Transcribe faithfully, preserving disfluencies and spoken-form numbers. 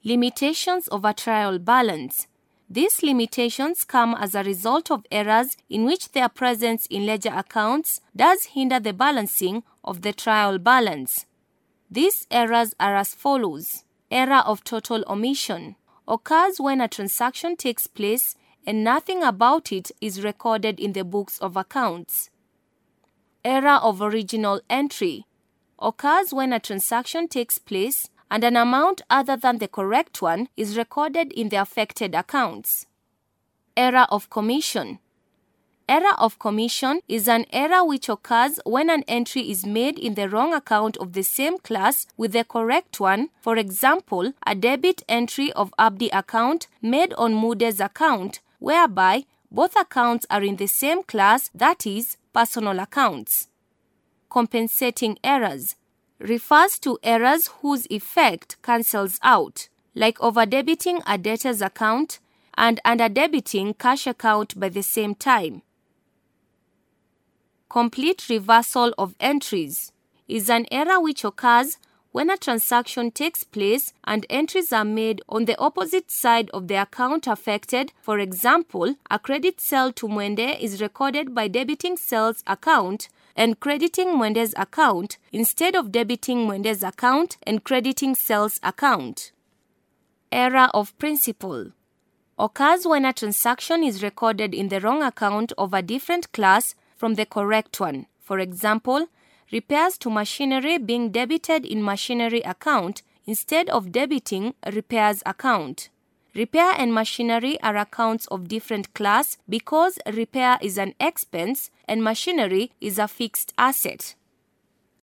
Limitations of a trial balance. These limitations come as a result of errors in which their presence in ledger accounts does hinder the balancing of the trial balance. These errors are as follows. Error of total omission occurs when a transaction takes place and nothing about it is recorded in the books of accounts. Error of original entry occurs when a transaction takes place and an amount other than the correct one is recorded in the affected accounts. Error of commission. Error of commission is an error which occurs when an entry is made in the wrong account of the same class with the correct one. For example, a debit entry of Abdi account made on Mude's account, whereby both accounts are in the same class, that is, personal accounts. Compensating errors refers to errors whose effect cancels out, like overdebiting a debtor's account and underdebiting cash account by the same time. Complete reversal of entries is an error which occurs when a transaction takes place and entries are made on the opposite side of the account affected. For example, a credit sale to Mwende is recorded by debiting sales account and crediting Mwende's account instead of debiting Mwende's account and crediting sales account. Error of principal occurs when a transaction is recorded in the wrong account of a different class from the correct one. For example, repairs to machinery being debited in machinery account instead of debiting repairs account. Repair and machinery are accounts of different class because repair is an expense and machinery is a fixed asset.